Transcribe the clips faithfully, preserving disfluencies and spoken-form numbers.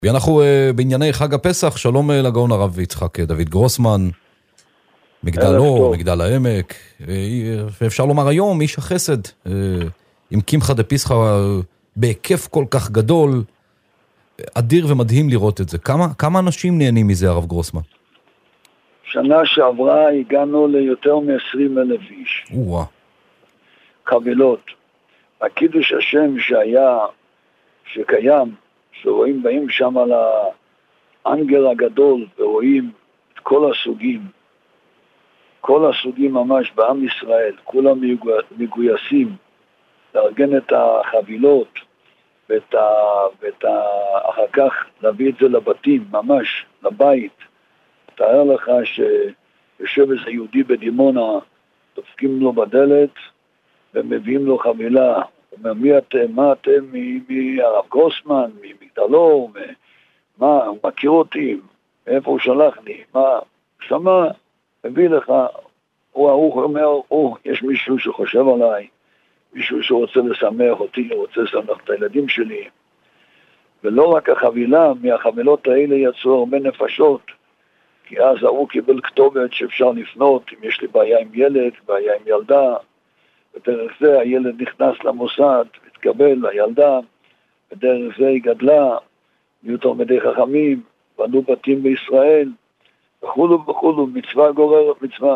ואנחנו uh, בענייני חג הפסח, שלום uh, לגאון הרב יצחק דוד גרוסמן, מגדל אור, מגדל העמק, ואפשר לומר היום, איש החסד, uh, עם קמחא דפסחא uh, בהיקף כל כך גדול, אדיר ומדהים לראות את זה. כמה, כמה אנשים נהנים מזה, הרב גרוסמן? שנה שעברה הגענו ליותר מ-עשרים אלף איש. וואה. חבילות. הקידוש השם שהיה, שקיים, שרואים באים שם על האנגל הגדול, ורואים את כל הסוגים, כל הסוגים ממש בעם ישראל, כולם מגויסים, לארגן את החבילות, ואת ה, ואת ה, אחר כך להביא את זה לבתים, ממש, לבית. תאר לך שיושב איזה יהודי בדימונה, דופקים לו בדלת, ומביאים לו חבילה. הוא אומר, מי אתם? מה אתם? מהרב גרוסמן, ממגדלור, מה? הוא מכיר אותי, מאיפה הוא שלח לי? מה? שמע, מביא לך, הוא ההוא אומר, או, יש מישהו שחושב עליי, מישהו שרוצה לשמח אותי, רוצה לשמח את הילדים שלי. ולא רק החבילה, מהחבילות האלה יצאו הרבה נפשות, כי אז הוא קיבל כתובת שאפשר לפנות, אם יש לי בעיה עם ילד, בעיה עם ילדה, ודרך זה הילד נכנס למוסד, התקבל, הילדה, ודרך זה היא גדלה, נהיו תלמידי חכמים, בנו בתים בישראל, וכולו וכולו, מצווה גוררת מצווה.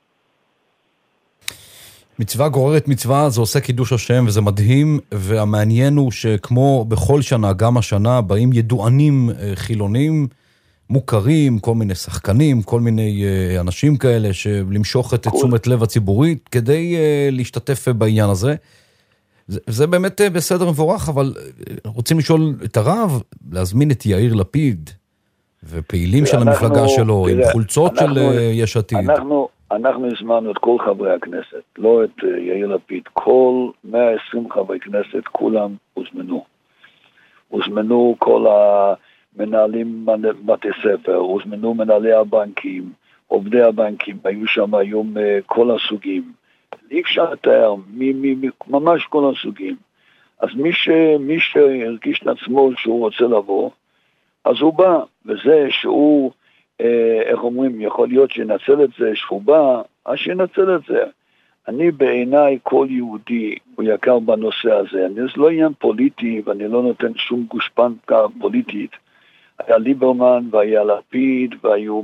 מצווה גוררת מצווה, זה עושה קידוש השם, וזה מדהים, והמעניין הוא שכמו בכל שנה, גם השנה, באים ידוענים חילונים, מוכרים, כל מיני שחקנים, כל מיני uh, אנשים כאלה, שלמשוך את תשומת לב הציבורית, כדי uh, להשתתף בעניין הזה. זה, זה באמת uh, בסדר מבורך, אבל uh, רוצים לשאול את הרב, להזמין את יאיר לפיד, ופעילים של המפלגה שלו, תראה, עם חולצות אנחנו, של uh, יש עתיד. אנחנו, אנחנו הזמנו את כל חברי הכנסת, לא את uh, יאיר לפיד, כל מאה ועשרים חברי כנסת, כולם הוזמנו. הוזמנו כל ה... מנהלים בתי ספר, הוזמנו מנהלי הבנקים, עובדי הבנקים, היו שם היום כל הסוגים. אי אפשר לתאר, מי, מי, מי, ממש כל הסוגים. אז מי, ש, מי שהרגיש לעצמו שהוא רוצה לבוא, אז הוא בא, וזה שהוא, אה, איך אומרים, יכול להיות שינצל את זה, שהוא בא, אז שינצל את זה. אני בעיניי כל יהודי הוא יקר בנושא הזה. אני, זה לא עניין פוליטי, ואני לא נותן שום גושפנקה פוליטית. היה ליברמן, והיה לפיד, והיו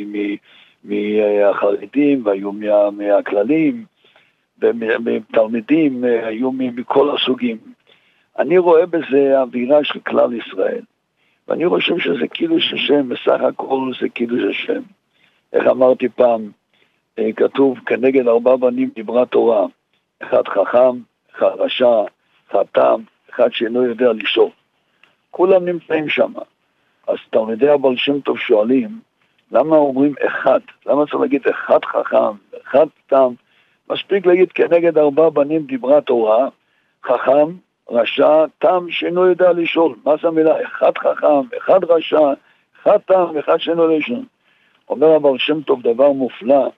מהחרדים, והיו מהכללים, ומתלמידים, היו מכל הסוגים. אני רואה בזה אווירה של כלל ישראל, ואני חושב שזה קידוש השם, בסך הכל זה קידוש השם. איך אמרתי פעם, כתוב, כנגד ארבע בנים דיברה תורה, אחד חכם, אחד רשע, אחד תם, אחד שאינו יודע לשאול. כולם נמצאים שם. אז תלמידי הבעל שם טוב שואלים, למה אומרים אחד? למה צריך להגיד אחד חכם, אחד תם? מספיק להגיד כנגד ארבע בנים דיברה תורה, חכם, רשע, תם שאינו יודע לשאול. מה זה המילה? אחד חכם, אחד רשע, אחד תם, אחד שאינו לשאול. אומר הבעל שם טוב דבר מופלא,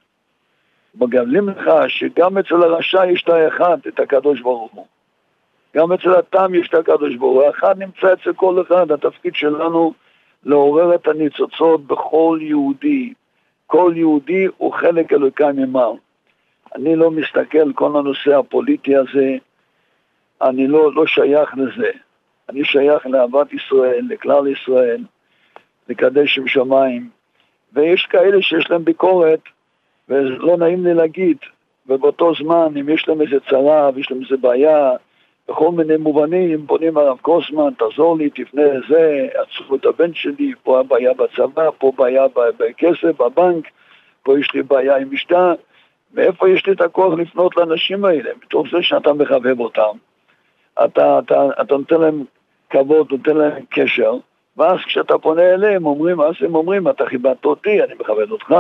מגלים לך שגם אצל הרשע יש את האחד, את הקדוש ברוך הוא. גם אצל התם יש את הקדוש ברוך הוא. האחד נמצא אצל כל אחד, התפקיד שלנו לעורר את הניצוצות בכל יהודי. כל יהודי הוא חלק אלוקי ממעל. אני לא מסתכל כל הנושא הפוליטי הזה, אני לא, לא שייך לזה. אני שייך לאהבת ישראל, לכלל ישראל, לקדש שם שמיים. ויש כאלה שיש להם ביקורת, ולא נעים לי להגיד, ובאותו זמן, אם יש להם איזה צרה, ויש להם איזה בעיה, בכל מיני מובנים, פונים הרב גרוסמן, תעזור לי, תפנה לזה, עצרו את הבן שלי, פה הבעיה בצבא, פה בעיה בכסף, בבנק, פה יש לי בעיה עם משתה, מאיפה יש לי את הכוח לפנות לאנשים האלה? מתוך זה שאתה מחבב אותם, אתה, אתה, אתה נותן להם כבוד, נותן להם קשר, ואז כשאתה פונה אליהם, אומרים, אז הם אומרים, אתה חיבדת אותי, אני מכבד אותך.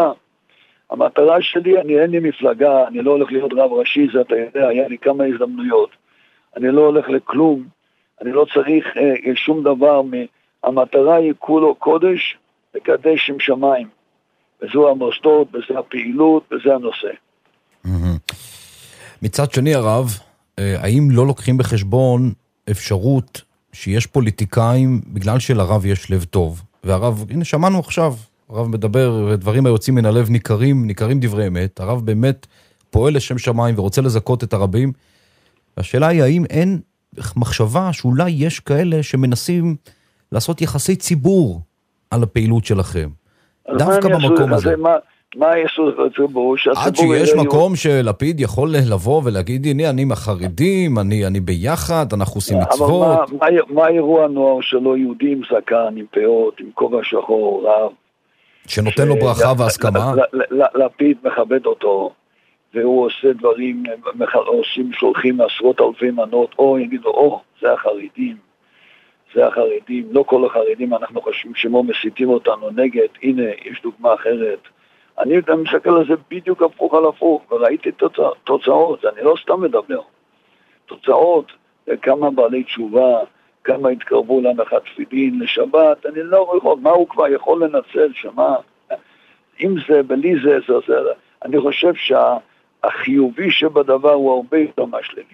המטרה שלי, אני אין לי מפלגה, אני לא הולך להיות רב ראשי, זה אתה יודע, היה לי כמה הזדמנויות. אני לא הולך לכלום, אני לא צריך אה, שום דבר, המטרה היא כולו קודש, לקדש שם שמיים. וזו המוסדות, וזה הפעילות, וזה הנושא. מצד שני הרב, האם לא לוקחים בחשבון אפשרות שיש פוליטיקאים, בגלל שלרב יש לב טוב, והרב, הנה שמענו עכשיו, הרב מדבר, ודברים היוצאים מן הלב ניכרים, ניכרים דברי אמת, הרב באמת פועל לשם שמיים ורוצה לזכות את הרבים, והשאלה היא, האם אין מחשבה שאולי יש כאלה שמנסים לעשות יחסי ציבור על הפעילות שלכם, דווקא במקום הזה. מה, מה היסוד לציבור? עד שיש מקום שלפיד יכול לבוא ולהגיד, הנה, אני מהחרדים, אני, אני ביחד, אנחנו עושים מצוות. אבל מה, מה, מה אירוע הנוער שלו יהודים זקן, עם פאות, עם כובע שחור, רב? שנותן לו ברכה והסכמה? לפיד מכבד אותו, והוא עושה דברים, עושים, שולחים עשרות אלפי מנות, או יגידו, או, זה החרדים. זה החרדים, לא כל החרדים, אנחנו חושבים שמו מסיתים אותנו נגד, הנה, יש דוגמה אחרת. אני מסתכל על זה בדיוק הפוך על הפוך, וראיתי תוצא, תוצאות, אני לא סתם מדבר. תוצאות, כמה בעלי תשובה, כמה התקרבו להנחת תפילין לשבת, אני לא יכול, מה הוא כבר יכול לנצל, שמה? אם זה, בלי זה, זה, זה, אני חושב שהחיובי שבדבר הוא הרבה יותר משלילי.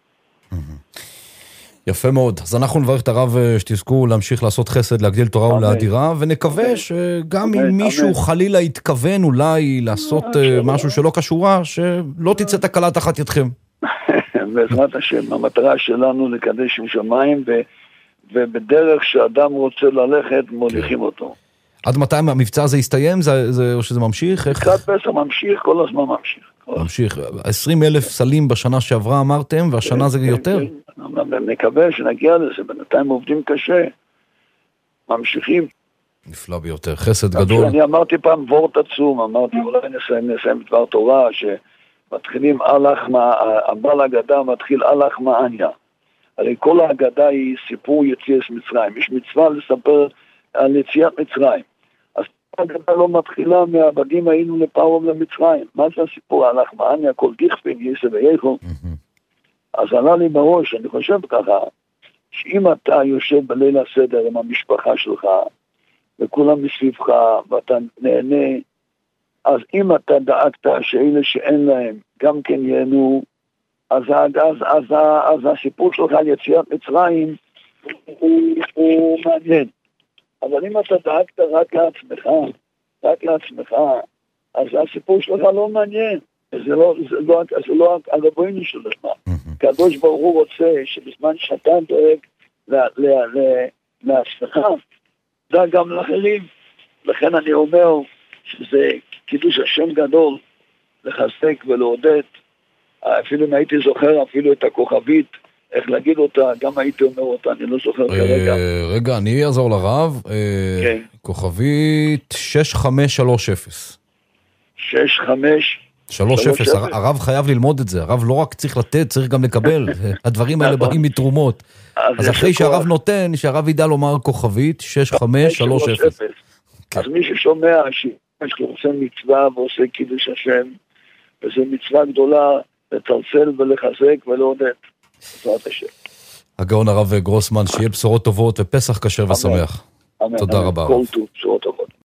יפה מאוד. אז אנחנו נברך את הרב שתזכו להמשיך לעשות חסד, להגדיל תורה ולאדירה, ונקווה שגם אם מישהו חלילה יתכוון אולי לעשות משהו שלא קשורה, שלא תצא תקלה תחת ידכם. בעזרת השם, המטרה שלנו לקדש עם שמיים, ובדרך שאדם רוצה ללכת, מוליכים אותו. עד מתי המבצע הזה יסתיים, או שזה ממשיך? קצת פסח ממשיך, כל הזמן ממשיך. ממשיך. עשרים אלף סלים בשנה שעברה אמרתם, והשנה זה יותר? נקווה שנגיע לזה, בינתיים עובדים קשה, ממשיכים. נפלא ביותר, חסד גדול. אני אמרתי פעם וורט עצום, אמרתי אולי נסיים, נסיים דבר תורה, שמתחילים אלך, הבעל הגדה מתחיל אלך מעניה. הרי כל ההגדה היא סיפור יציאת מצרים, יש מצווה לספר על יציאת מצרים. אז ההגדה לא מתחילה מהעבדים היינו לפרעה למצרים. מה זה הסיפור הלך מעניה, כל דיכפין, יסה ויכו? אז עלה לי בראש, אני חושב ככה, שאם אתה יושב בליל הסדר עם המשפחה שלך, וכולם מסביבך, ואתה נהנה, אז אם אתה דאגת שאלה שאין להם, גם כן ייהנו, אז, אז, אז, אז, אז הסיפור שלך על יציאת מצרים, הוא, הוא מעניין. אבל אם אתה דאגת רק לעצמך, רק לעצמך, אז הסיפור שלך לא מעניין. זה לא, זה לא, זה לא הרבוינו שלך. הקדוש ברוך הוא רוצה שבזמן שאתה דואג לעצמך, דאג גם לאחרים. לכן אני אומר שזה קידוש השם גדול, לחזק ולעודד. אפילו אם הייתי זוכר אפילו את הכוכבית, איך להגיד אותה, גם הייתי אומר אותה, אני לא זוכר כרגע. רגע, אני אעזור לרב. כוכבית שש חמש שלוש אפס. שש חמש שלוש אפס, הרב חייב ללמוד את זה, הרב לא רק צריך לתת, צריך גם לקבל, הדברים האלה באים מתרומות. אז אחרי שהרב נותן, שהרב ידע לומר כוכבית שש חמש שלוש אפס. אז מי ששומע, שעושה מצווה ועושה קידוש השם, וזו מצווה גדולה לצלצל ולחזק ולעודד. בעזרת השם. הגאון הרב גרוסמן, שיהיה בשורות טובות ופסח כשר ושמח. תודה רבה. כל טוב, בשורות טובות.